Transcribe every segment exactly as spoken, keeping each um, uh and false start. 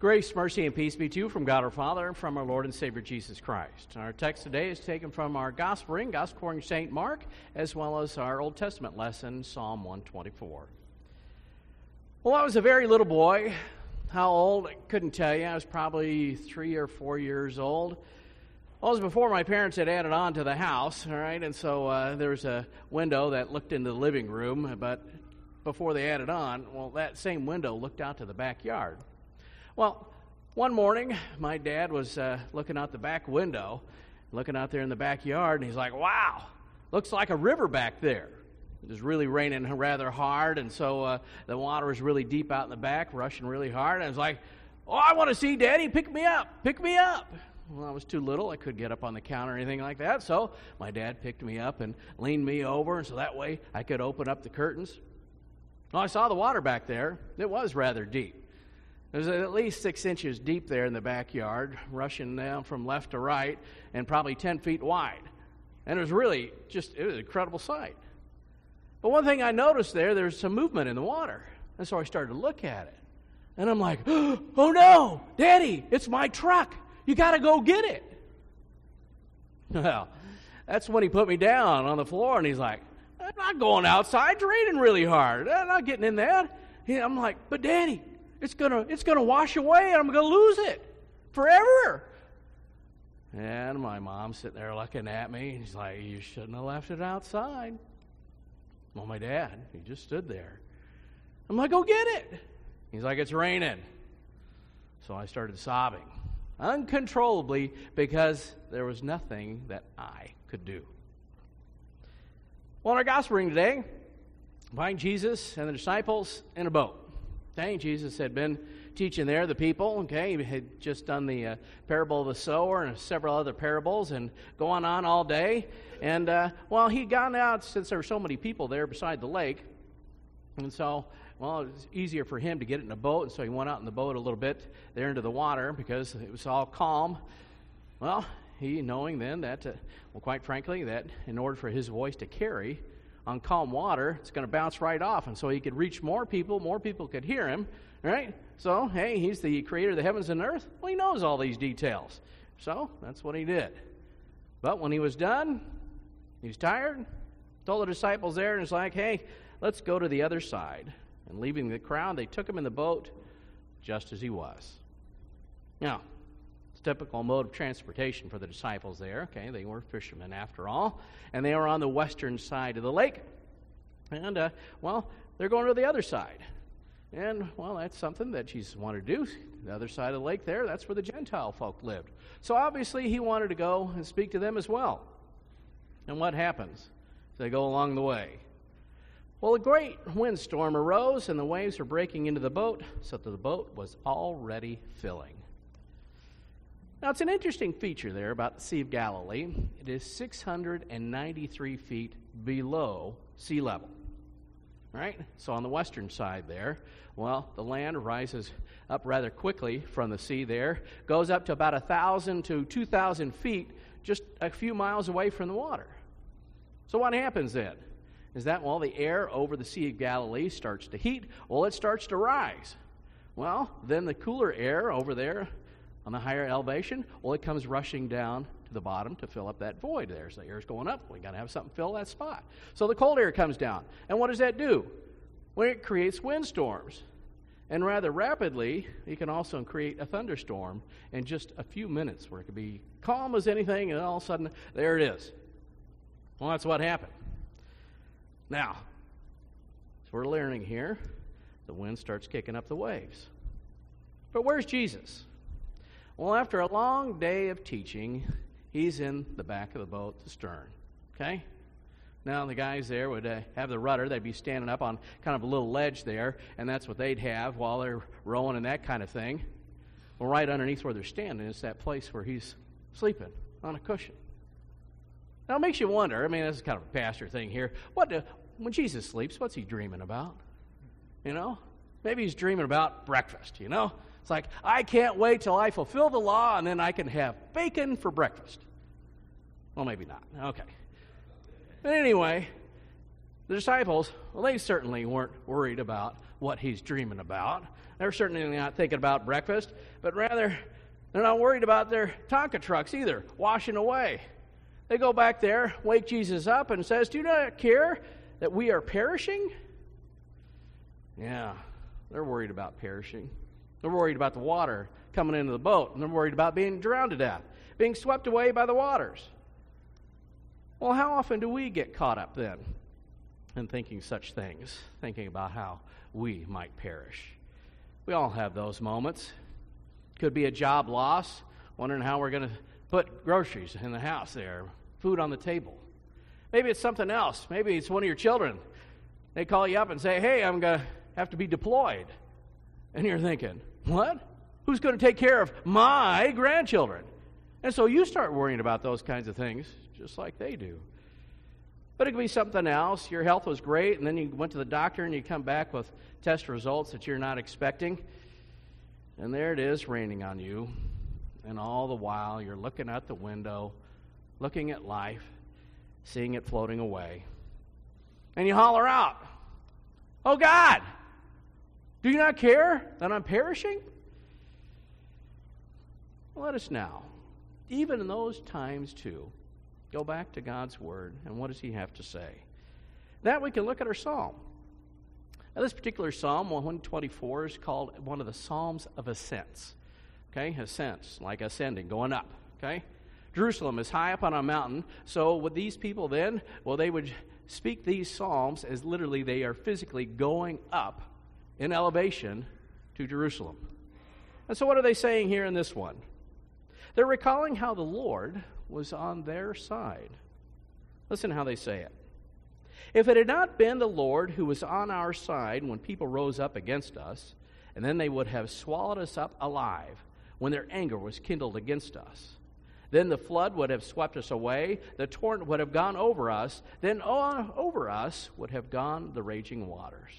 Grace, mercy, and peace be to you from God our Father and from our Lord and Savior Jesus Christ. Our text today is taken from our Gospel reading, Gospel according to Saint Mark, as well as our Old Testament lesson, Psalm one twenty-four. Well, I was a very little boy. How old? I couldn't tell you. I was probably three or four years old. Well, it was before my parents had added on to the house, all right, and so uh, there was a window that looked into the living room, but before they added on, well, that same window looked out to the backyard. Well, one morning, my dad was uh, looking out the back window, looking out there in the backyard, and he's like, wow, looks like a river back there. It was really raining rather hard, and so uh, the water was really deep out in the back, rushing really hard. And I was like, oh, I want to see Daddy. Pick me up. Pick me up. Well, I was too little. I couldn't get up on the counter or anything like that, so my dad picked me up and leaned me over, and so that way I could open up the curtains. Well, I saw the water back there. It was rather deep. It was at least six inches deep there in the backyard, rushing down from left to right, and probably ten feet wide. And it was really just, it was an incredible sight. But one thing I noticed there, there's some movement in the water. And so I started to look at it. And I'm like, oh no, Daddy, it's my truck. You got to go get it. Well, that's when he put me down on the floor, and he's like, I'm not going outside. It's raining really hard. I'm not getting in there. I'm like, but Daddy, It's gonna, it's gonna wash away, and I'm gonna lose it forever. And my mom's sitting there looking at me, and she's like, "You shouldn't have left it outside." Well, my dad, he just stood there. I'm like, "Go get it." He's like, "It's raining." So I started sobbing uncontrollably because there was nothing that I could do. Well, in our gospel reading today, we find Jesus and the disciples in a boat. Okay, Jesus had been teaching there, the people, okay, he had just done the uh, parable of the sower and several other parables and going on all day. And, uh, well, he'd gone out since there were so many people there beside the lake. And so, well, it was easier for him to get in a boat, and so he went out in the boat a little bit there into the water because it was all calm. Well, he knowing then that, uh, well, quite frankly, that in order for his voice to carry on calm water, it's going to bounce right off. And so he could reach more people, more people could hear him, right? So, hey, he's the creator of the heavens and earth. Well, he knows all these details. So that's what he did. But when he was done, he was tired, told the disciples there, and it's like, hey, let's go to the other side. And leaving the crowd, they took him in the boat just as he was. Now, typical mode of transportation for the disciples there. Okay, they were fishermen after all, and they were on the western side of the lake. And, uh, well, they're going to the other side. And, well, that's something that Jesus wanted to do. The other side of the lake there, that's where the Gentile folk lived. So obviously he wanted to go and speak to them as well. And what happens? They go along the way. Well, a great windstorm arose, and the waves were breaking into the boat, so that the boat was already filling. Now, it's an interesting feature there about the Sea of Galilee. It is six hundred ninety-three feet below sea level, right? So on the western side there, well, the land rises up rather quickly from the sea there, goes up to about one thousand to two thousand feet just a few miles away from the water. So what happens then? Is that, well, the air over the Sea of Galilee starts to heat. Well, it starts to rise. Well, then the cooler air over there on the higher elevation, well, it comes rushing down to the bottom to fill up that void there. So the air's going up. We got to have something fill that spot. So the cold air comes down. And what does that do? Well, it creates windstorms. And rather rapidly, it can also create a thunderstorm in just a few minutes where it could be calm as anything, and all of a sudden, there it is. Well, that's what happened. Now, so we're learning here, the wind starts kicking up the waves. But where's Jesus? Well, after a long day of teaching, he's in the back of the boat, the stern, okay? Now, the guys there would uh, have the rudder. They'd be standing up on kind of a little ledge there, and that's what they'd have while they're rowing and that kind of thing. Well, right underneath where they're standing is that place where he's sleeping on a cushion. Now, it makes you wonder, I mean, this is kind of a pastor thing here. What do, when Jesus sleeps, what's he dreaming about? You know? Maybe he's dreaming about breakfast, you know? It's like, I can't wait till I fulfill the law and then I can have bacon for breakfast. Well, maybe not. Okay. But anyway, The disciples, well, they certainly weren't worried about what he's dreaming about. They're certainly not thinking about breakfast, but rather they're not worried about their Tonka trucks either, washing away. They go back there, wake Jesus up, and says, "Do you not care that we are perishing?" Yeah, they're worried about perishing. They're worried about the water coming into the boat, and they're worried about being drowned to death, being swept away by the waters. Well, how often do we get caught up then in thinking such things, thinking about how we might perish? We all have those moments. Could be a job loss, wondering how we're going to put groceries in the house there, food on the table. Maybe it's something else. Maybe it's one of your children. They call you up and say, "Hey, I'm going to have to be deployed." And you're thinking, what? Who's going to take care of my grandchildren? And so you start worrying about those kinds of things, just like they do. But it could be something else. Your health was great, and then you went to the doctor, and you come back with test results that you're not expecting. And there it is raining on you. And all the while, you're looking out the window, looking at life, seeing it floating away. And you holler out, "Oh God, do you not care that I'm perishing?" Let us now, even in those times too, go back to God's Word, and what does He have to say? That we can look at our psalm. Now, this particular psalm, one twenty-four, is called one of the Psalms of Ascents. Okay, ascents, like ascending, going up. Okay, Jerusalem is high up on a mountain, so with these people then, well, they would speak these psalms as literally they are physically going up in elevation to Jerusalem. And so what are they saying here in this one? They're recalling how the Lord was on their side. Listen how they say it. "If it had not been the Lord who was on our side when people rose up against us, and then they would have swallowed us up alive when their anger was kindled against us. Then the flood would have swept us away, the torrent would have gone over us, then over us would have gone the raging waters."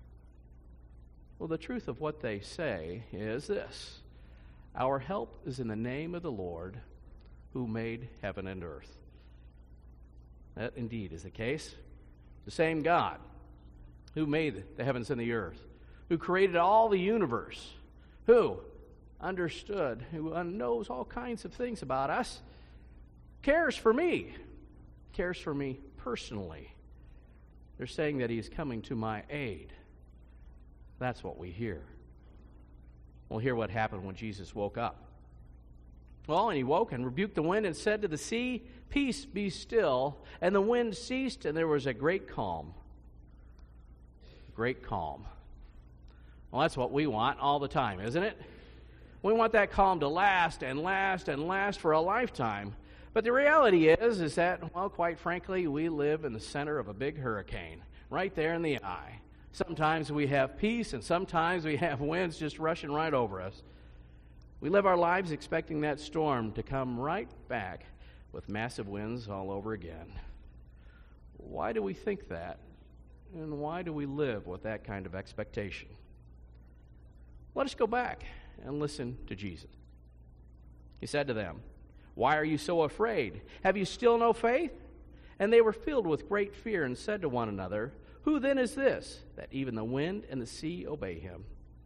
Well, the truth of what they say is this: our help is in the name of the Lord who made heaven and earth. That indeed is the case. The same God who made the heavens and the earth, who created all the universe, who understood, who knows all kinds of things about us, cares for me, cares for me personally. They're saying that He is coming to my aid. That's what we hear. We'll hear what happened when Jesus woke up. Well, and He woke and rebuked the wind and said to the sea, "Peace, be still." And the wind ceased, and there was a great calm. Great calm. Well, that's what we want all the time, isn't it? We want that calm to last and last and last for a lifetime. But the reality is, is that, well, quite frankly, we live in the center of a big hurricane, right there in the eye. Sometimes we have peace, and sometimes we have winds just rushing right over us. We live our lives expecting that storm to come right back with massive winds all over again. Why do we think that? And why do we live with that kind of expectation? Let us go back and listen to Jesus. He said to them, "Why are you so afraid? Have you still no faith?" And they were filled with great fear and said to one another, "Who then is this, that even the wind and the sea obey Him?"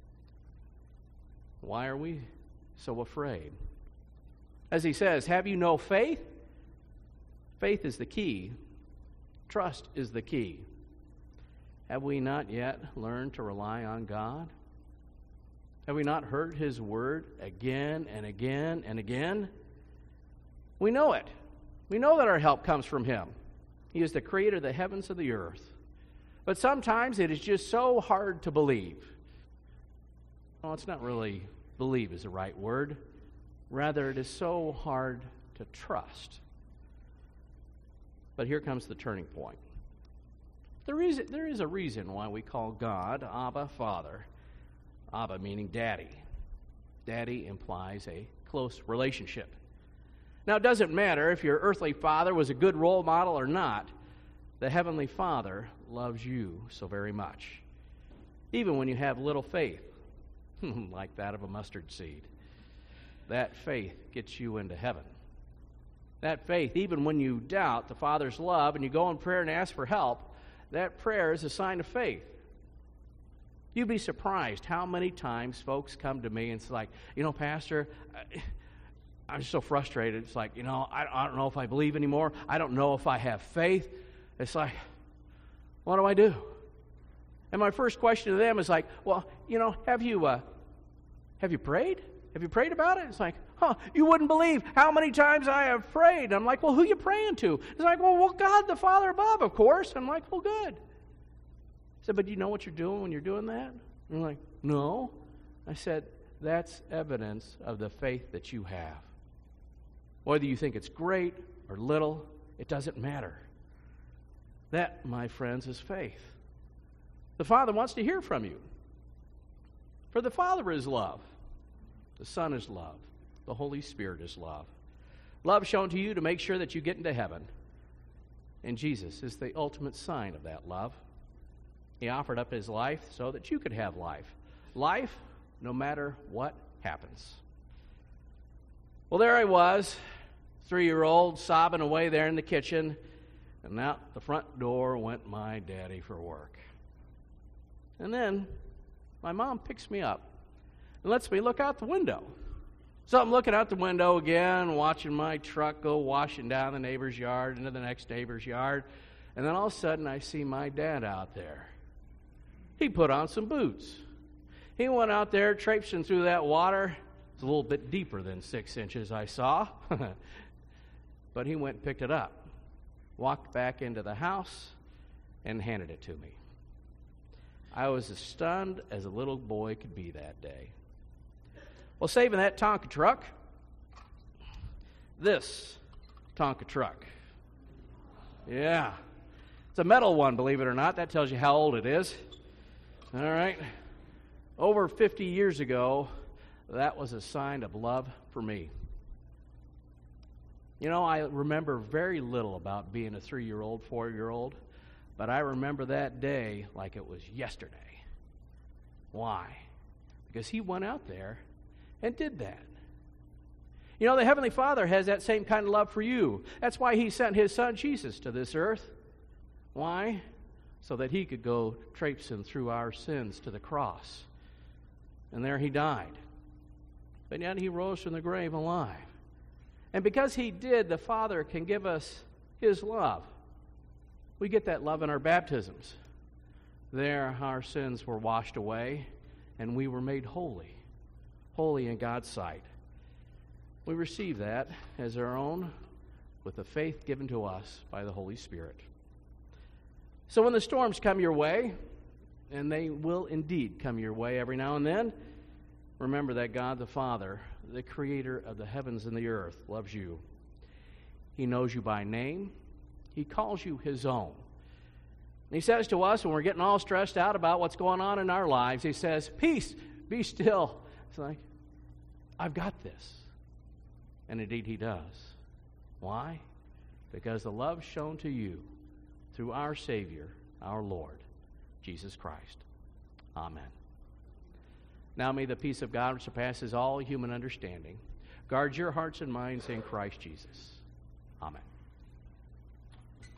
Why are we so afraid? As He says, have you no faith? Faith is the key. Trust is the key. Have we not yet learned to rely on God? Have we not heard His word again and again and again? We know it. We know that our help comes from Him. He is the creator of the heavens and the earth. But sometimes it is just so hard to believe. Well, it's not really believe is the right word. Rather, it is so hard to trust. But here comes the turning point. There is, there is a reason why we call God Abba, Father. Abba meaning daddy. Daddy implies a close relationship. Now, it doesn't matter if your earthly father was a good role model or not. The Heavenly Father loves you so very much. Even when you have little faith, like that of a mustard seed. That faith gets you into heaven. That faith, even when you doubt the Father's love and you go in prayer and ask for help, that prayer is a sign of faith. You'd be surprised how many times folks come to me and it's like, you know, Pastor, I'm so frustrated. It's like, you know, I, I don't know if I believe anymore. I don't know if I have faith. It's like, what do I do? And my first question to them is like, well, you know, have you uh, have you prayed? Have you prayed about it? It's like, huh, you wouldn't believe how many times I have prayed. I'm like, well, who are you praying to? It's like, well, well, God the Father above, of course. I'm like, well, good. I said, but do you know what you're doing when you're doing that? And I'm like, no. I said, that's evidence of the faith that you have. Whether you think it's great or little, it doesn't matter. That, my friends, is faith. The Father wants to hear from you. For the Father is love. The Son is love. The Holy Spirit is love. Love shown to you to make sure that you get into heaven. And Jesus is the ultimate sign of that love. He offered up his life so that you could have life. Life, no matter what happens. Well, there I was, three-year-old, sobbing away there in the kitchen, and out the front door went my daddy for work. And then my mom picks me up and lets me look out the window. So I'm looking out the window again, watching my truck go washing down the neighbor's yard into the next neighbor's yard, and then all of a sudden I see my dad out there. He put on some boots. He went out there traipsing through that water. It's a little bit deeper than six inches, I saw. But he went and picked it up, walked back into the house, and handed it to me. I was as stunned as a little boy could be that day. Well, saving that Tonka truck, this Tonka truck. Yeah. It's a metal one, believe it or not. That tells you how old it is. All right. Over fifty years ago, that was a sign of love for me. You know, I remember very little about being a three-year-old, four-year-old, but I remember that day like it was yesterday. Why? Because he went out there and did that. You know, the Heavenly Father has that same kind of love for you. That's why he sent his son Jesus to this earth. Why? So that he could go traipsing through our sins to the cross. And there he died. But yet he rose from the grave alive. And because he did, the Father can give us his love. We get that love in our baptisms. There our sins were washed away and we were made holy. Holy in God's sight. We receive that as our own with the faith given to us by the Holy Spirit. So when the storms come your way, and they will indeed come your way every now and then, remember that God the Father, the creator of the heavens and the earth, loves you. He knows you by name. He calls you his own. And he says to us when we're getting all stressed out about what's going on in our lives, he says, peace, be still. It's like, I've got this. And indeed he does. Why? Because the love shown to you through our Savior, our Lord, Jesus Christ. Amen. Now may the peace of God, which surpasses all human understanding, guard your hearts and minds in Christ Jesus. Amen.